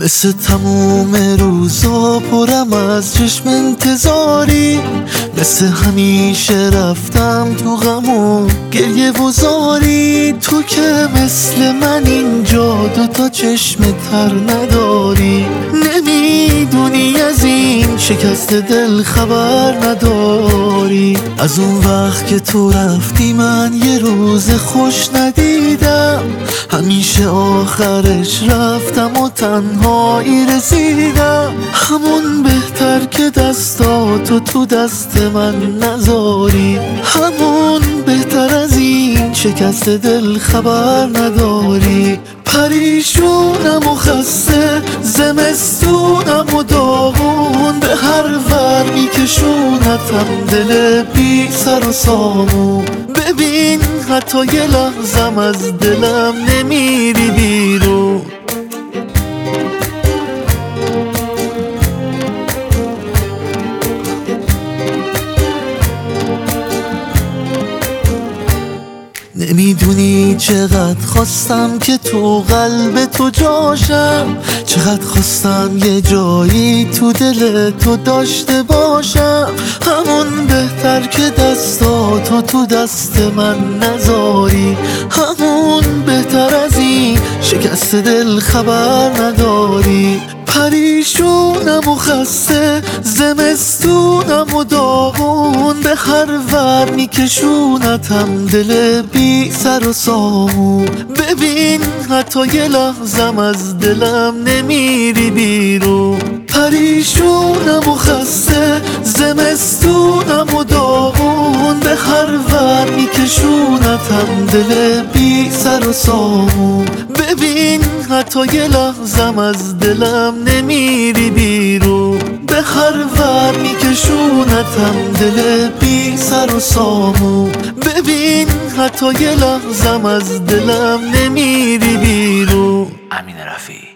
مثل تموم روزا پرم از چشم انتظاری، مثل همیشه رفتم تو غم و گریه و زاری. تو که مثل من اینجا دوتا چشم تر نداری، نمیدونی از این شکست دل خبر نداری. از اون وقت که تو رفتی من یه روز خوش ندیدم، همیشه آخرش رفتم و تنهایی رسیدم. همون بهتر که دستاتو تو دست من نذاری، همون بهتر از این شکست دل خبر نداری. پریشونم و خسته، زمستونم و داغون، به هر ور میکشونتم دل بی سر و سامون. ببین حتی یه لحظم از دلم نمیری بیرون. نمیدونی چقدر خواستم که تو قلب تو جاشم، چقدر خواستم یه جایی تو دل تو داشته باشم. همون بهتر که دستاتو تو دست من نذاری، همون بهتر از این شکست دل خبر نداری. پریشونم و خسته، زمستونم و داغون، به هر ور میکشونتم دل بی سر و سامون. ببین حتی یه لحظم از دلم نمیری بیرون. پریشونم و خسته، زمستونم و داغون، به هر ور میکشونتم دل بی سر و سامون. ببین حتی یه لحظم از دلم نمیری بیرون. به هر ور میکشونتم دل بی سر و سامون. ببین حتی یه لحظم از دلم نمیری بیرون. امین رفیعی.